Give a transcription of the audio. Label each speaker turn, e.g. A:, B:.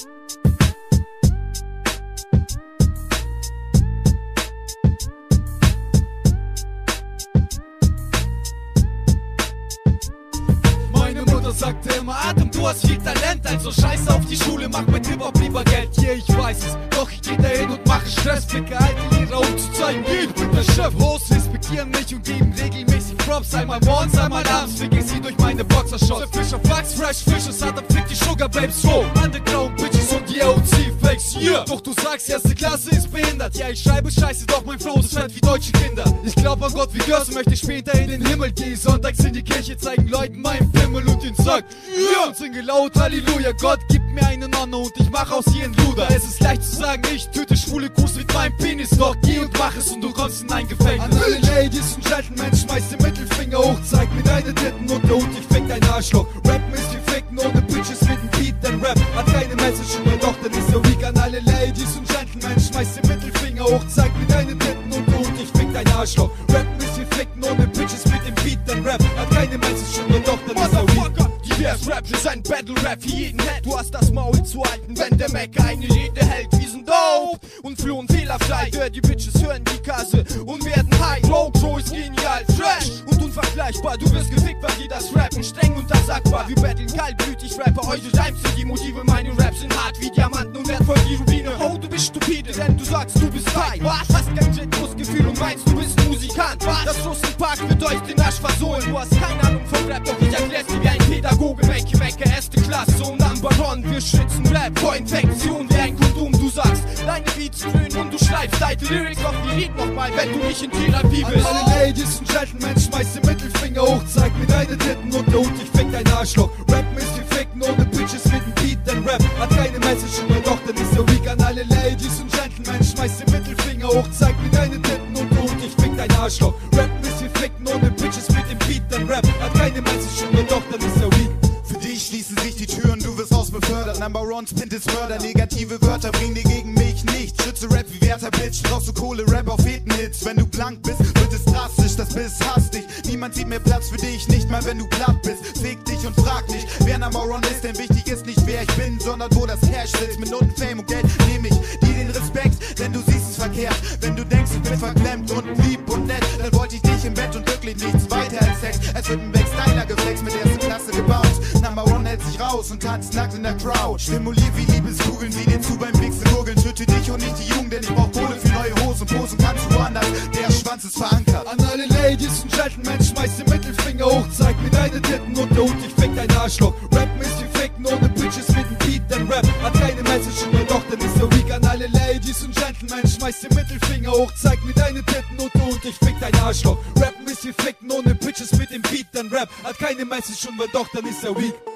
A: Sagte immer, Atem, du hast viel Talent, also scheiß auf die Schule, mach mit Hip-Hop lieber Geld. Yeah, ich weiß es, doch ich geh dahin und mache Stress. Blicke alte Lehrer, um zu zeigen, ich bin der Chef. Hosts respektieren mich und geben regelmäßig Props. Einmal morgens, einmal abends, fick ich sie durch meine Boxershots. Der Fischer Fax, Fresh Fishes, hat am Fick die Sugar Babes, so Underground Bitches und die AOC-Fakes, yeah. Doch du sagst, erste Klasse ist behindert. Ja, ich schreibe Scheiße, doch mein Flow ist fett wie deutsche Kinder. Ich glaub an Gott wie Görs, möchte später in den Himmel gehen. Sonntags in die Kirche, zeigen Leuten meinen Pimmel und den Sack. Ja, und singe laut Halleluja, Gott gibt mir eine Nonne und ich mach aus ihr ein Luder. Es ist leicht zu sagen, ich töte schwule Kuss mit meinem Penis, doch geh und mach es und du kommst in ein Gefängnis. An alle Ladies und Gentlemen, schmeiß den Mittelfinger hoch, zeig mir deine Titten und der Hut, ich fick dein Arschloch. Rappen ist wie Ficken ohne Bitches mit dem Beat, denn Rap hat keine Message und doch dann ist so weak. An alle Ladies und Gentlemen, schmeiß den Mittelfinger hoch, zeig mir deine Titten und der Hut, ich fick dein Arschloch. Rappen ist wie Ficken ohne Bitches mit dem Beat, denn Rap hat keine Message und doch dann ist so weak. Divers Represent Battle Rap für jeden Head. Du hast das Maul zu halten, wenn der Mac eine Rede hält. Wir sind dope und flohen fehlerfrei. Die Bitches hören die Kasse und werden high. Row ist genial, fresh und unvergleichbar. Du wirst gefickt, weil die das rappen, streng und unsagbar. Wir battlen kaltblütig, Rapper, eure Rhymes sind die Motive. Meine Raps sind hart wie Diamanten und wertvoll wie Rubine. Oh, du bist stupide, denn du sagst, du bist fein. Was? Hast kein Rhythmusgefühl und meinst, du bist Musikant. Was? Das Russenpark wird euch den Arsch versohlen. Du hast keine Ahnung vom Rap, doch ich erklär's dir wie ein Pädagoge. Mecke, erste Klasse und Number One. Wir schützen Rap vor Infektion wie ein Kondom. Du sagst, deine Beats grün und du schreibst deine Lyrics auf die Lied nochmal, wenn du nicht in Therapie bist. An alle Ladies und Gentlemen, schmeiß den Mittelfinger hoch, zeig mir deine Titten und der Hut, ich fick dein Arschloch. Rappen ist wie Ficken ohne Bitches mit dem Beat, denn Rap hat keine Message und doch dann ist so weak. An alle Ladies und Gentlemen, schmeiß den Mittelfinger hoch, zeig mir deine Titten und der Hut, ich fick dein Arschloch. Rappen ist wie Ficken ohne Bitches mit dem Beat, denn Rap hat keine Message und doch dann ist so weak.
B: Schließen sich die Türen, du wirst ausbefördert. Number One, Spint ist Mörder. Negative Wörter bringen dir gegen mich nichts. Schütze Rap wie Werther Bitch. Brauchst du Kohle, Rap auf Hits. Wenn du blank bist, wird es drastisch. Das Biss hasst dich. Niemand sieht mehr Platz für dich. Nicht mal wenn du platt bist. Fick dich und frag nicht, wer Number One ist. Denn wichtig ist nicht wer ich bin, sondern wo das Cash sitzt. Mit Noten, Fame und Geld nehme ich dir den Respekt. Denn du siehst es verkehrt. Wenn du denkst, ich bin verklemmt und lieb und nett, dann wollte ich dich im Bett und wirklich nichts weiter als Sex. Es wird ein Backstyler geflext, mit erste Klasse gebaut. Number One hält sich raus und tanzt nackt in der Crowd. Stimulier wie Liebeskugeln, wie dir zu beim Wichsen gurgeln. Töte dich und nicht die Jugend, denn ich brauch Kohle für neue Hosen. Posen kannst du woanders, der Schwanz ist verankert.
A: An alle Ladies und Gentlemen, schmeiß den Mittelfinger hoch, zeig mir deine Titten und der Hut, ich fick dein Arschloch. Rappen ist wie Ficken ohne Bitches mit dem Beat, denn Rap hat keine Message und doch dann ist so weak. An alle Ladies und Gentlemen, schmeiß den Mittelfinger hoch, zeig mir deine Titten und der Hut, ich fick dein Arschloch. Rappen ist wie Ficken ohne Bitches mit dem Beat, denn Rap hat keine Message und doch dann ist er weak.